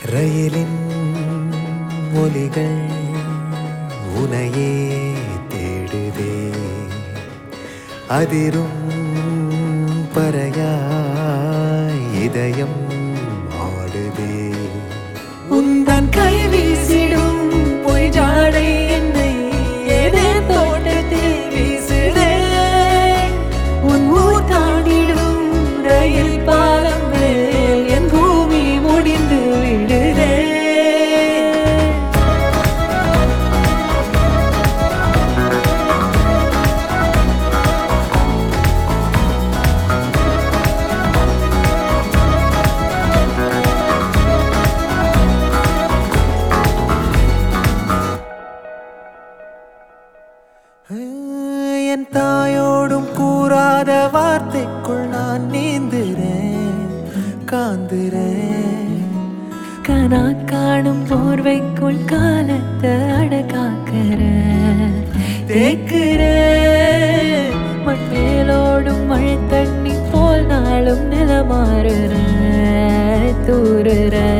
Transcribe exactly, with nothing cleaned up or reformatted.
ரயிலின் ஒலிகள் உனையே தேடுதே, அதிரும் பறையாய் இதயம் ஆடுதே. உந்தன் கை வீசிடும் பொய் ஜாடை என்னை ஏதே தோட்டத்தில் வீசுதே. உன் ஊர் தாண்டிடும் ரயில் பாலம் மேல் என் பூமி முடிந்து விடுதே. என் தாயோடும் கூறாத வார்த்தைக்குள் நான் நீந்துறேன், காந்துறேன். கனா காணும் போர்வைக்குள் காலத்தை அடக்காக்கிற தேக்குற. மண் மேலோடும் மழை தண்ணி போல் நாளும் நிலமாறுற தூறுற.